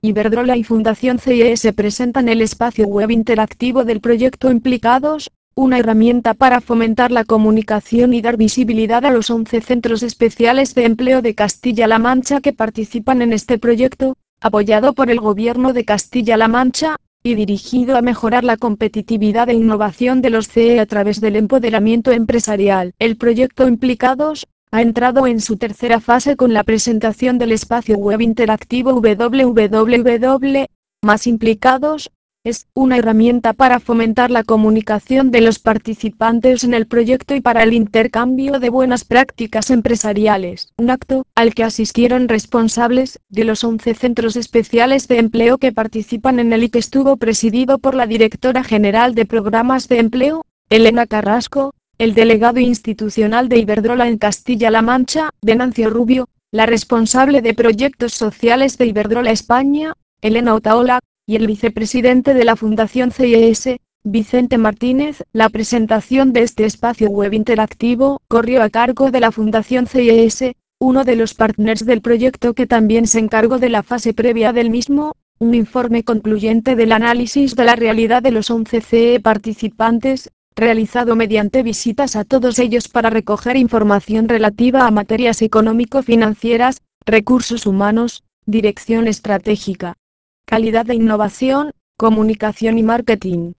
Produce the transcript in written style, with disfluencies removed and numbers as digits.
Iberdrola y Fundación CES presentan el espacio web interactivo del proyecto Implicados, una herramienta para fomentar la comunicación y dar visibilidad a los 11 centros especiales de empleo de Castilla-La Mancha que participan en este proyecto, apoyado por el Gobierno de Castilla-La Mancha, y dirigido a mejorar la competitividad e innovación de los CE a través del empoderamiento empresarial. El proyecto Implicados ha entrado en su tercera fase con la presentación del espacio web interactivo www. Más Implicados. Es una herramienta para fomentar la comunicación de los participantes en el proyecto y para el intercambio de buenas prácticas empresariales. Un acto al que asistieron responsables de los 11 centros especiales de empleo que participan en el y que estuvo presidido por la directora general de programas de empleo, Elena Carrasco, el delegado institucional de Iberdrola en Castilla-La Mancha, Venancio Rubio, la responsable de proyectos sociales de Iberdrola España, Elena Otaola, y el vicepresidente de la Fundación CES, Vicente Martínez. La presentación de este espacio web interactivo corrió a cargo de la Fundación CES, uno de los partners del proyecto que también se encargó de la fase previa del mismo, un informe concluyente del análisis de la realidad de los 11 CE participantes, realizado mediante visitas a todos ellos para recoger información relativa a materias económico-financieras, recursos humanos, dirección estratégica, calidad de innovación, comunicación y marketing.